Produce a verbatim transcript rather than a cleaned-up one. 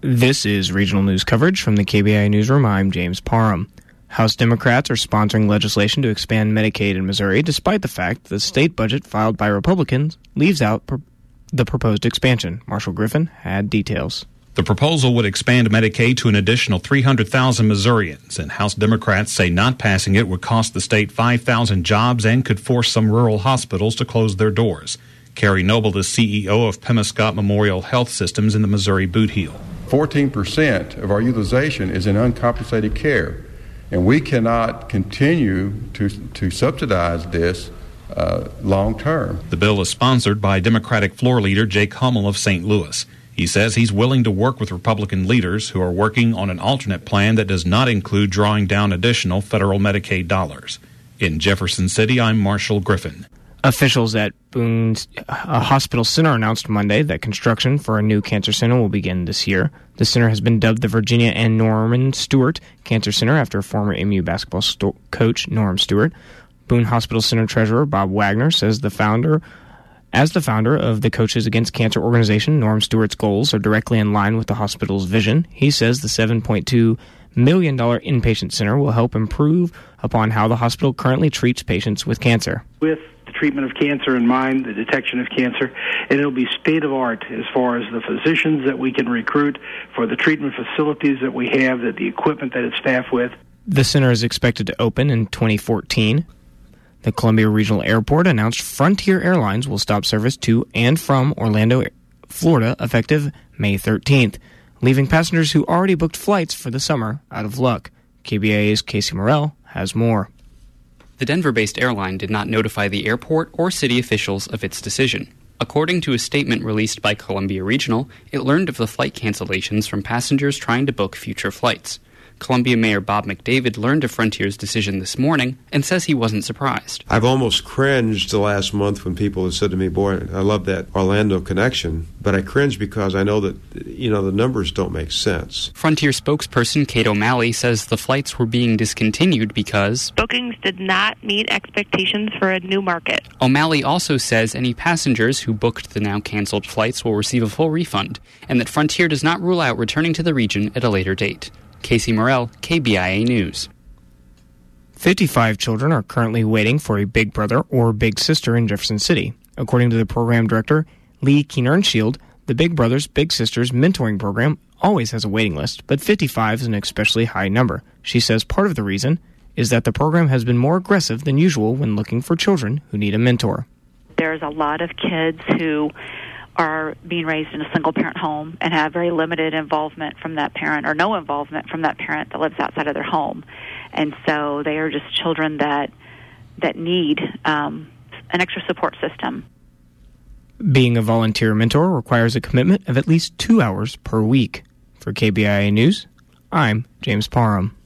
This is regional news coverage from the K B I A Newsroom. I'm James Parham. House Democrats are sponsoring legislation to expand Medicaid in Missouri, despite the fact the state budget filed by Republicans leaves out pr- the proposed expansion. Marshall Griffin had details. The proposal would expand Medicaid to an additional three hundred thousand Missourians, and House Democrats say not passing it would cost the state five thousand jobs and could force some rural hospitals to close their doors. Carrie Noble is C E O of Pemiscot Memorial Health Systems in the Missouri Boot Heel. fourteen percent of our utilization is in uncompensated care, and we cannot continue to, to subsidize this uh, long term. The bill is sponsored by Democratic floor leader Jake Hummel of Saint Louis. He says he's willing to work with Republican leaders who are working on an alternate plan that does not include drawing down additional federal Medicaid dollars. In Jefferson City, I'm Marshall Griffin. Officials at Boone's uh, Hospital Center announced Monday that construction for a new cancer center will begin this year. The center has been dubbed the Virginia and Norman Stewart Cancer Center after former M U basketball sto- coach Norm Stewart. Boone Hospital Center treasurer Bob Wagner says the founder, as the founder of the Coaches Against Cancer organization, Norm Stewart's goals are directly in line with the hospital's vision. He says the seven point two million dollars inpatient center will help improve upon how the hospital currently treats patients with cancer. With the treatment of cancer in mind, the detection of cancer, and it'll be state-of-art as far as the physicians that we can recruit, for the treatment facilities that we have, that the equipment that it's staffed with. The center is expected to open in twenty fourteen. The Columbia Regional Airport announced Frontier Airlines will stop service to and from Orlando, Florida, effective May thirteenth, leaving passengers who already booked flights for the summer out of luck. K B I A's Casey Morrell has more. The Denver-based airline did not notify the airport or city officials of its decision. According to a statement released by Columbia Regional, it learned of the flight cancellations from passengers trying to book future flights. Columbia Mayor Bob McDavid learned of Frontier's decision this morning and says he wasn't surprised. I've almost cringed the last month when people have said to me, boy, I love that Orlando connection, but I cringe because I know that, you know, the numbers don't make sense. Frontier spokesperson Kate O'Malley says the flights were being discontinued because bookings did not meet expectations for a new market. O'Malley also says any passengers who booked the now canceled flights will receive a full refund, and that Frontier does not rule out returning to the region at a later date. Casey Morrell, K B I A News. fifty-five children are currently waiting for a big brother or big sister in Jefferson City. According to the program director, Lee Keenernshield, the Big Brothers Big Sisters mentoring program always has a waiting list, but fifty-five is an especially high number. She says part of the reason is that the program has been more aggressive than usual when looking for children who need a mentor. There's a lot of kids who are being raised in a single-parent home and have very limited involvement from that parent, or no involvement from that parent that lives outside of their home. And so they are just children that that need um, an extra support system. Being a volunteer mentor requires a commitment of at least two hours per week. For K B I A News, I'm James Parham.